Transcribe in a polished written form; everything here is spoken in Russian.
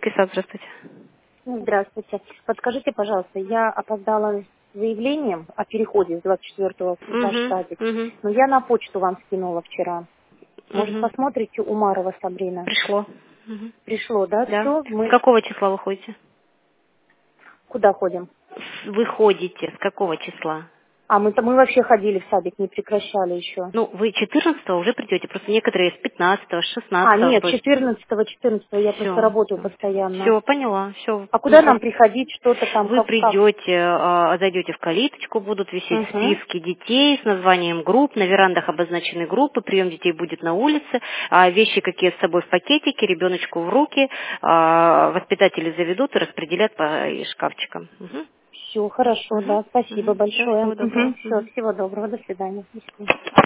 детский сад, здравствуйте. Здравствуйте. Подскажите, пожалуйста, я опоздала с заявлением о переходе с 24-го в ваш садик, но я на почту вам скинула вчера. Может, посмотрите, Умарова Сабрина? Пришло. Пришло, да? Да. Все, С какого числа вы ходите? Куда ходим? Вы ходите с какого числа? А мы вообще ходили в садик, не прекращали еще. Ну, вы 14-го уже придете, просто некоторые с 15-го, с 16-го. А, нет, 14-го я просто работаю постоянно. Все, поняла, все. А куда нам приходить, что-то там, Вы как? придете, зайдете в калиточку, будут висеть списки детей с названием групп, на верандах обозначены группы, прием детей будет на улице, вещи какие с собой в пакетике, ребеночку в руки, воспитатели заведут и распределят по шкафчикам. Все, хорошо, да, спасибо большое. Всего доброго. Все, всего доброго, до свидания. До свидания.